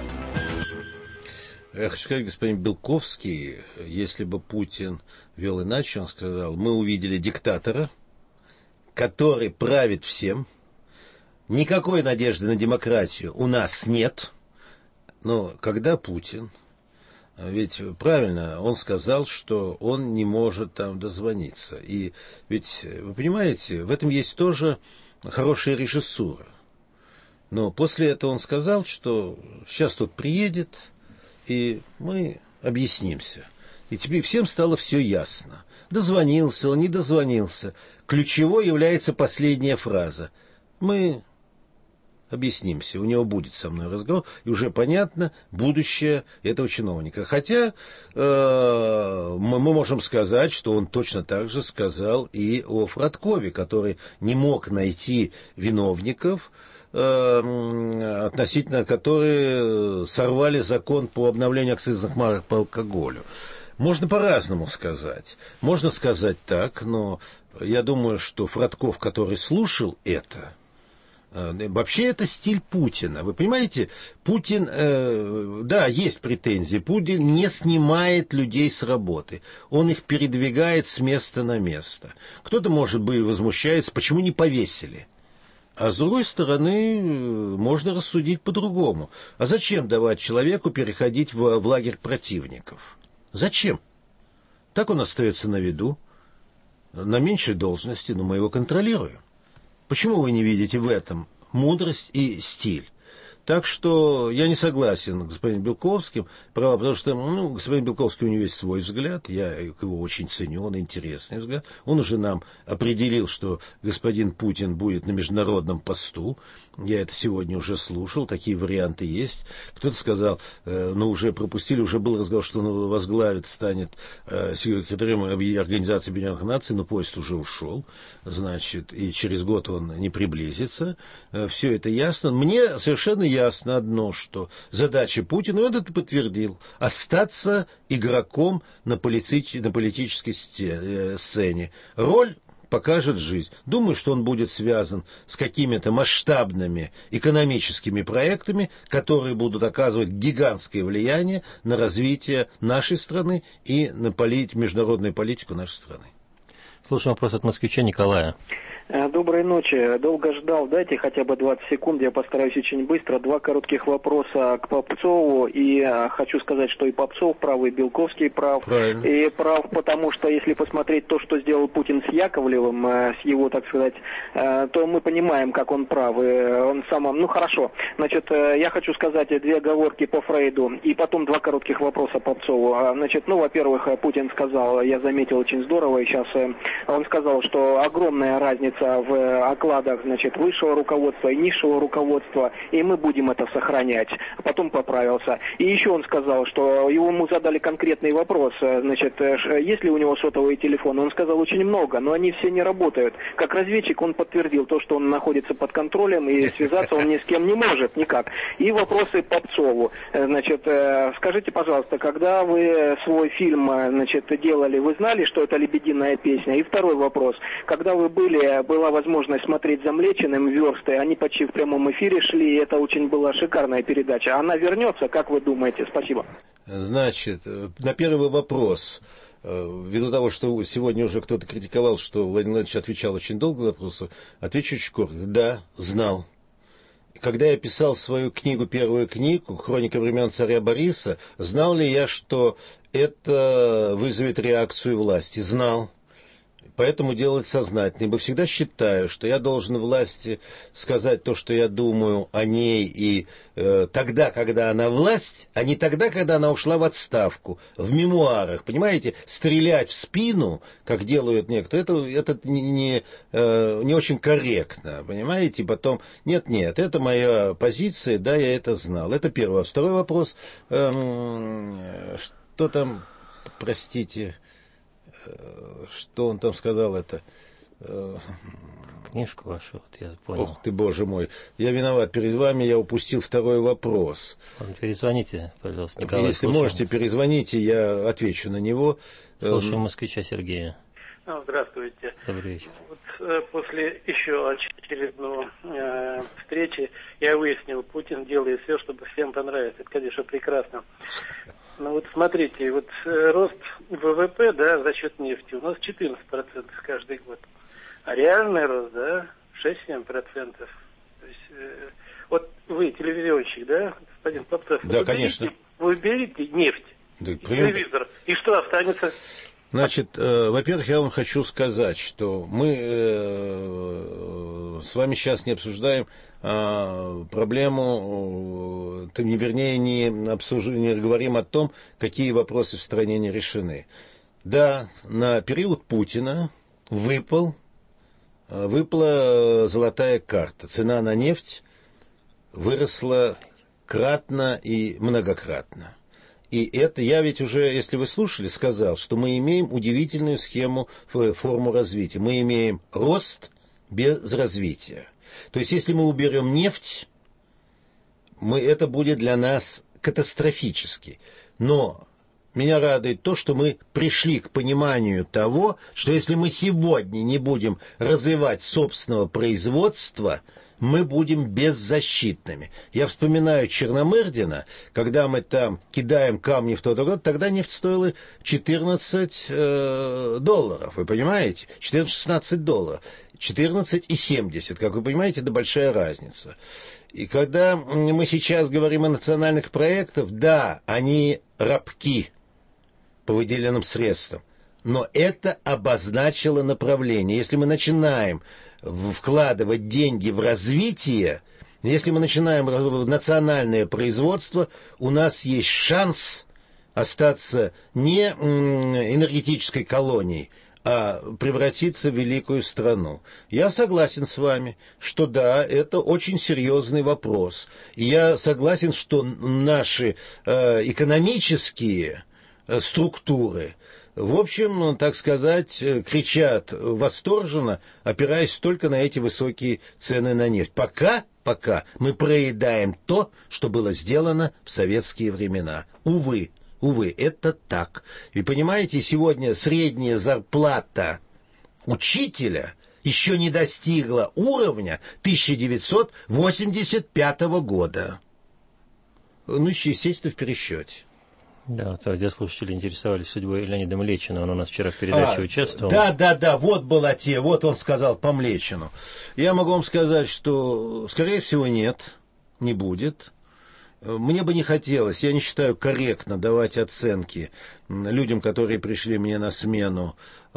Я хочу сказать, господин Белковский, если бы Путин вел иначе, он сказал, мы увидели диктатора, который правит всем, никакой надежды на демократию у нас нет. Но когда Путин, ведь правильно, он сказал, что он не может там дозвониться. И ведь, вы понимаете, в этом есть тоже хорошая режиссура. Но после этого он сказал, что сейчас тут приедет, и мы объяснимся. И теперь всем стало все ясно. Дозвонился он, не дозвонился. Ключевой является последняя фраза. Мы объяснимся, у него будет со мной разговор, и уже понятно будущее этого чиновника. Хотя мы можем сказать, что он точно так же сказал и о Фродкове, который не мог найти виновников, относительно которые сорвали закон по обновлению акцизных марок по алкоголю. Можно по-разному сказать. Можно сказать так, но я думаю, что Фродков, который слушал это, вообще это стиль Путина. Вы понимаете, Путин, да, есть претензии. Путин не снимает людей с работы. Он их передвигает с места на место. Кто-то, может быть, возмущается, почему не повесили. А с другой стороны, можно рассудить по-другому. А зачем давать человеку переходить в лагерь противников? Зачем? Так он остается на виду, на меньшей должности, но мы его контролируем. Почему вы не видите в этом мудрость и стиль? Так что я не согласен с господином Белковским, потому что господин Белковский, у него есть свой взгляд, я его очень ценю, он интересный взгляд. Он уже нам определил, что господин Путин будет на международном посту. Я это сегодня уже слушал, такие варианты есть. Кто-то сказал, уже пропустили, уже был разговор, что он возглавит, станет секретарем Организации Объединенных Наций, но поезд уже ушел, значит, и через год он не приблизится. Все это ясно. Мне совершенно ясно одно, что задача Путина, он это подтвердил, остаться игроком на политической сцене. Роль покажет жизнь. Думаю, что он будет связан с какими-то масштабными экономическими проектами, которые будут оказывать гигантское влияние на развитие нашей страны и на международную политику нашей страны. Слушаем вопрос от москвича Николая. Доброй ночи. Долго ждал. Дайте хотя бы 20 секунд. Я постараюсь очень быстро. 2 коротких вопроса к Попцову. И хочу сказать, что и Попцов прав, и Белковский прав. Правильно. И прав, потому что если посмотреть то, что сделал Путин с Яковлевым, с его, так сказать, то мы понимаем, как он прав. И он сам... хорошо. Значит, я хочу сказать 2 оговорки по Фрейду. И потом 2 коротких вопроса Попцову. Значит, во-первых, Путин сказал, я заметил очень здорово, и сейчас он сказал, что огромная разница в окладах, значит, высшего руководства и низшего руководства, и мы будем это сохранять. Потом поправился. И еще он сказал, что ему задали конкретный вопрос, значит, есть ли у него сотовый телефон. Он сказал, очень много, но они все не работают. Как разведчик он подтвердил то, что он находится под контролем, и связаться он ни с кем не может, никак. И вопросы Попцову. Значит, скажите, пожалуйста, когда вы свой фильм, значит, делали, вы знали, что это «Лебединая песня»? И второй вопрос. Когда вы была возможность смотреть за Млечиным версты, они почти в прямом эфире шли, и это очень была шикарная передача. Она вернется, как вы думаете? Спасибо. Значит, на первый вопрос, ввиду того, что сегодня уже кто-то критиковал, что Владимир Владимирович отвечал очень долго на вопросы, отвечу очень коротко. Да, знал. Когда я писал свою книгу, первую книгу, «Хроника времен царя Бориса», знал ли я, что это вызовет реакцию власти? Знал. Поэтому делать сознательно. Ибо всегда считаю, что я должен власти сказать то, что я думаю о ней, и тогда, когда она власть, а не тогда, когда она ушла в отставку, в мемуарах. Понимаете, стрелять в спину, как делают некоторые, это не очень корректно. Понимаете, потом, нет, это моя позиция, да, я это знал. Это первый. Второй вопрос, что там, простите... Что он там сказал это? Книжку вашу, я понял. Ох ты, боже мой. Я виноват перед вами, я упустил второй вопрос. Перезвоните, пожалуйста, Николай. Если можете, перезвоните, я отвечу на него. Слушаем москвича Сергея. Здравствуйте. Добрый вечер. После еще очередной встречи я выяснил, Путин делает все, чтобы всем понравиться. Это, конечно, прекрасно. Смотрите, рост ВВП, да, за счет нефти у нас 14% каждый год. А реальный рост, да, 6-7%. То есть, вы телевизионщик, да, господин Попцов? Да, конечно. Вы берете нефть, телевизор, и что останется? Значит, во-первых, я вам хочу сказать, что мы с вами сейчас не обсуждаем проблему, не говорим о том, какие вопросы в стране не решены. Да, на период Путина выпала золотая карта. Цена на нефть выросла кратно и многократно. И это я ведь уже, если вы слушали, сказал, что мы имеем удивительную форму развития. Мы имеем рост без развития. То есть, если мы уберем нефть, это будет для нас катастрофически. Но меня радует то, что мы пришли к пониманию того, что если мы сегодня не будем развивать собственного производства, мы будем беззащитными. Я вспоминаю Черномырдина, когда мы там кидаем камни в тот год, тогда нефть стоила $14, вы понимаете? 14-16 долларов. 14,70, как вы понимаете, это большая разница. И когда мы сейчас говорим о национальных проектах, да, они рабки по выделенным средствам, но это обозначило направление. Если мы начинаем вкладывать деньги в развитие, Если мы начинаем национальное производство, у нас есть шанс остаться не энергетической колонией, а превратиться в великую страну. Я согласен с вами, что да, это очень серьезный вопрос. И я согласен, что наши экономические структуры, в общем, так сказать, кричат восторженно, опираясь только на эти высокие цены на нефть. Пока мы проедаем то, что было сделано в советские времена. Увы, это так. И понимаете, сегодня средняя зарплата учителя еще не достигла уровня 1985 года. Ну, естественно, в пересчете. Да, вот радиослушатели интересовались судьбой Леонида Млечина. Он у нас вчера в передаче участвовал. Да, вот он сказал по Млечину. Я могу вам сказать, что, скорее всего, нет, не будет. Мне бы не хотелось, я не считаю корректно давать оценки людям, которые пришли мне на смену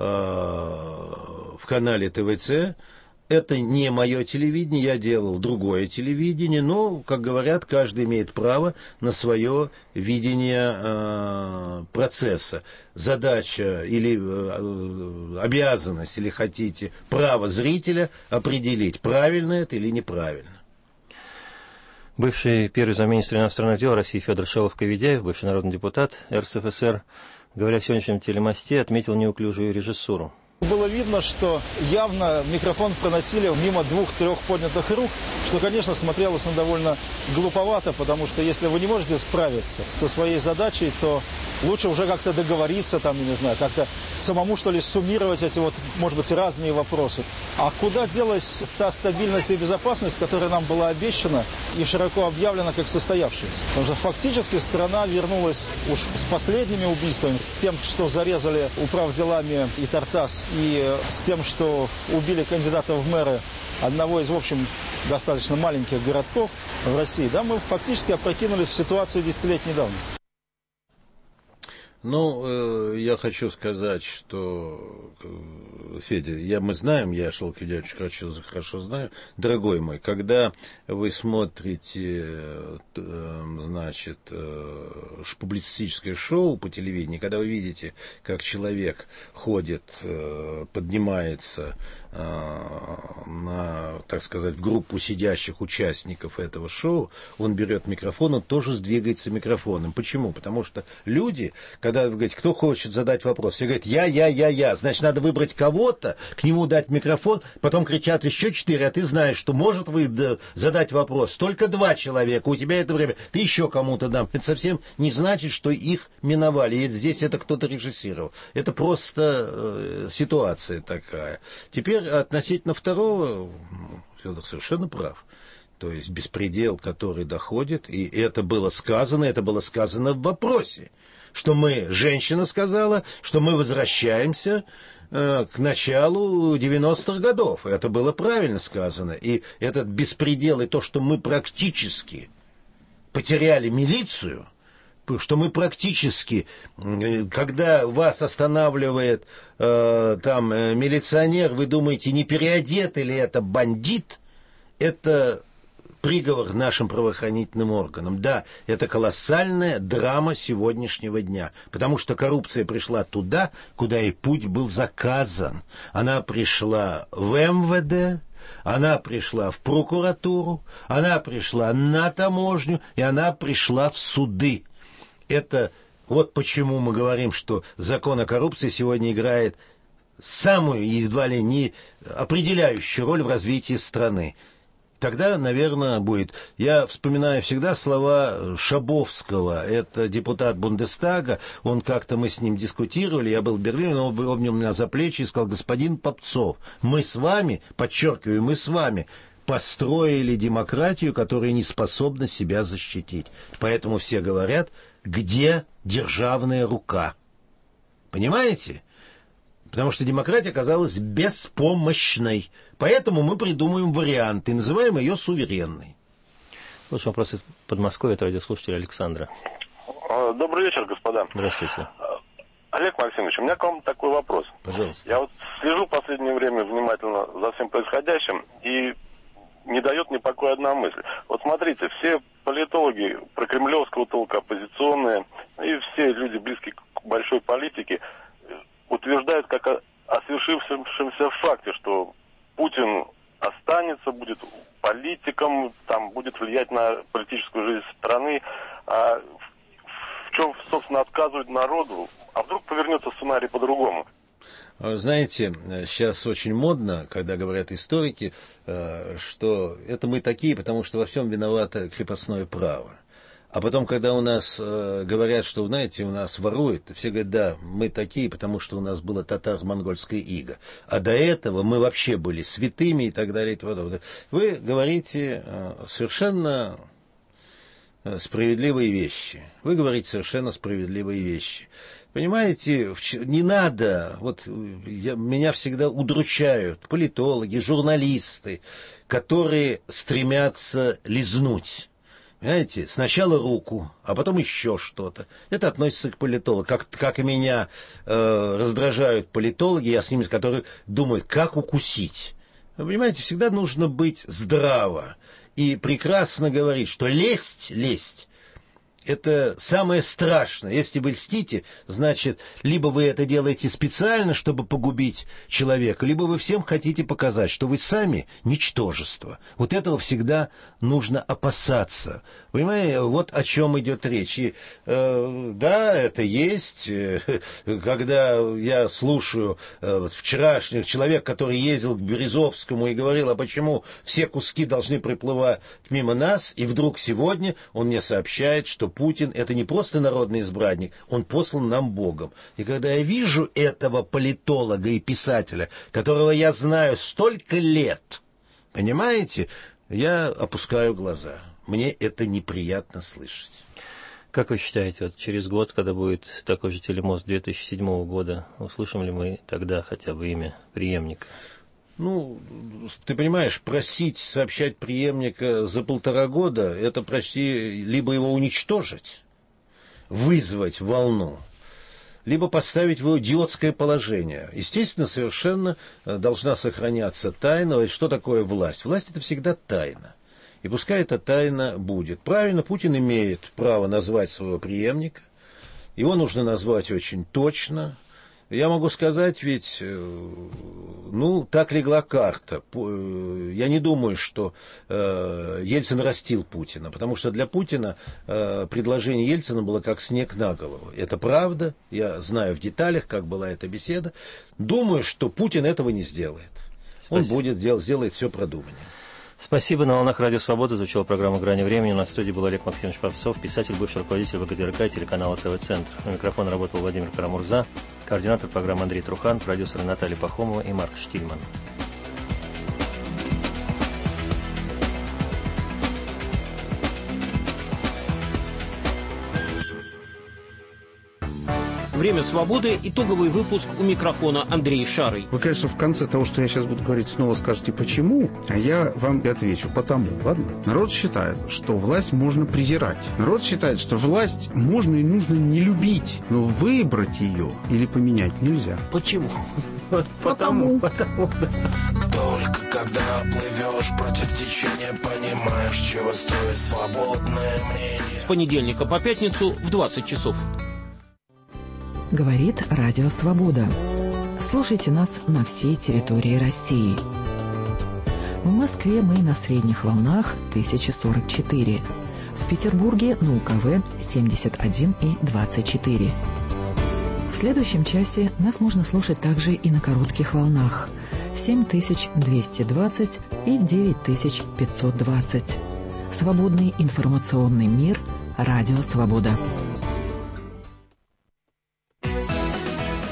в канале ТВЦ. Это не мое телевидение, я делал другое телевидение, но, как говорят, каждый имеет право на свое видение процесса. Задача или обязанность, или хотите, право зрителя определить, правильно это или неправильно. Бывший первый замминистра иностранных дел России Федор Шелов-Коведяев, бывший народный депутат РСФСР, говоря о сегодняшнем телемосте, отметил неуклюжую режиссуру. Было видно, что явно микрофон проносили мимо 2-3 поднятых рук, что, конечно, смотрелось довольно глуповато, потому что если вы не можете справиться со своей задачей, то лучше уже как-то договориться, там, я не знаю, как-то самому, что ли, суммировать эти вот, может быть, разные вопросы. А куда делась та стабильность и безопасность, которая нам была обещана и широко объявлена как состоявшаяся? Потому что фактически страна вернулась уж с последними убийствами, с тем, что зарезали управделами и Тартас, и с тем, что убили кандидата в мэры одного из, в общем, достаточно маленьких городков в России, да, мы фактически опрокинулись в ситуацию десятилетней давности. Ну, я хочу сказать, что, Федя, мы знаем, я Шелковедя очень хорошо знаю, дорогой мой, когда вы смотрите, значит, публицистическое шоу по телевидению, когда вы видите, как человек ходит, поднимается на, так сказать, в группу сидящих участников этого шоу, он берет микрофон, он тоже сдвигается микрофоном. Почему? Потому что люди, когда вы говорите, кто хочет задать вопрос, все говорят, я, значит, надо выбрать кого-то, к нему дать микрофон, потом кричат еще 4, а ты знаешь, что может задать вопрос только 2 человека, у тебя это время, ты еще кому-то дам. Это совсем не значит, что их миновали, и здесь это кто-то режиссировал. Это просто ситуация такая. Теперь относительно второго, Федор совершенно прав. То есть беспредел, который доходит, и это было сказано в вопросе, что женщина сказала, что мы возвращаемся к началу 90-х годов. Это было правильно сказано. И этот беспредел, и то, что мы практически потеряли милицию, что мы практически, когда вас останавливает там милиционер, вы думаете, не переодетый ли это бандит, это приговор нашим правоохранительным органам. Да, это колоссальная драма сегодняшнего дня, потому что коррупция пришла туда, куда и путь был заказан. Она пришла в МВД, она пришла в прокуратуру, она пришла на таможню, и она пришла в суды. Это вот почему мы говорим, что закон о коррупции сегодня играет самую, едва ли не определяющую роль в развитии страны. Тогда, наверное, будет. Я вспоминаю всегда слова Шабовского, это депутат Бундестага, мы с ним дискутировали, я был в Берлине, он обнял меня за плечи и сказал, господин Попцов, мы с вами, подчеркиваю, мы с вами, построили демократию, которая не способна себя защитить. Поэтому все говорят, где державная рука. Понимаете? Потому что демократия оказалась беспомощной. Поэтому мы придумаем варианты и называем ее суверенной. Лучший вопрос из Подмосковья от радиослушателя Александра. Добрый вечер, господа. Здравствуйте. Олег Максимович, у меня к вам такой вопрос. Пожалуйста. Я вот слежу в последнее время внимательно за всем происходящим, и не дает мне покоя одна мысль. Вот смотрите, все политологи прокремлевского толка, оппозиционные, и все люди, близкие к большой политике, утверждают как о свершившемся факте, что Путин останется, будет политиком, там, будет влиять на политическую жизнь страны. А в чем, собственно, отказывают народу? А вдруг повернется сценарий по-другому? Знаете, сейчас очень модно, когда говорят историки, что это мы такие, потому что во всем виновато крепостное право. А потом, когда у нас говорят, что, знаете, у нас воруют, все говорят, да, мы такие, потому что у нас было татаро-монгольское иго. А до этого мы вообще были святыми и так далее и тому подобное. Вы говорите совершенно справедливые вещи. Вы говорите совершенно справедливые вещи. Понимаете, не надо, вот меня всегда удручают политологи, журналисты, которые стремятся лизнуть. Понимаете, сначала руку, а потом еще что-то. Это относится к политологу. Как и меня раздражают политологи, я с ними, которые думают, как укусить. Вы понимаете, всегда нужно быть здраво и прекрасно говорить, что лесть, это самое страшное. Если вы льстите, значит, либо вы это делаете специально, чтобы погубить человека, либо вы всем хотите показать, что вы сами ничтожество. Вот этого всегда нужно опасаться. Понимаете, вот о чем идет речь. И, да, это есть. Когда я слушаю вчерашних человек, который ездил к Березовскому и говорил, а почему все куски должны приплывать мимо нас, и вдруг сегодня он мне сообщает, что Путин — это не просто народный избранник, он послан нам Богом. И когда я вижу этого политолога и писателя, которого я знаю столько лет, понимаете, я опускаю глаза. Мне это неприятно слышать. Как вы считаете, вот через год, когда будет такой же телемост 2007 года, услышим ли мы тогда хотя бы имя преемника? Ну, ты понимаешь, просить сообщать преемника за 1,5 года, это почти либо его уничтожить, вызвать волну, либо поставить в его идиотское положение. Естественно, совершенно должна сохраняться тайна. Что такое власть? Власть — это всегда тайна. И пускай эта тайна будет. Правильно, Путин имеет право назвать своего преемника. Его нужно назвать очень точно. Я могу сказать, ведь, так легла карта. Я не думаю, что Ельцин растил Путина, потому что для Путина предложение Ельцина было как снег на голову. Это правда, я знаю в деталях, как была эта беседа. Думаю, что Путин этого не сделает. Спасибо. Он сделает все продуманнее. Спасибо. На волнах Радио Свобода звучала программа «Грани времени». На студии был Олег Максимович Попцов, писатель, бывший руководитель ВГТРК и телеканала ТВ-центр. На микрофоне работал Владимир Карамурза, координатор программы Андрей Трухан, продюсеры Наталья Пахомова и Марк Штильман. Время свободы. Итоговый выпуск, у микрофона Андрей Шарый. Вы, конечно, в конце того, что я сейчас буду говорить, снова скажете «почему?», а я вам и отвечу «потому». Ладно? Народ считает, что власть можно презирать. Народ считает, что власть можно и нужно не любить, но выбрать ее или поменять нельзя. Почему? Потому. Только когда плывешь против течения, понимаешь, чего стоит свободное мнение. С понедельника по пятницу в 20 часов. Говорит Радио Свобода. Слушайте нас на всей территории России. В Москве мы на средних волнах 1044. В Петербурге на УКВ 71 и 24. В следующем часе нас можно слушать также и на коротких волнах 7220 и 9520. Свободный информационный мир. Радио Свобода.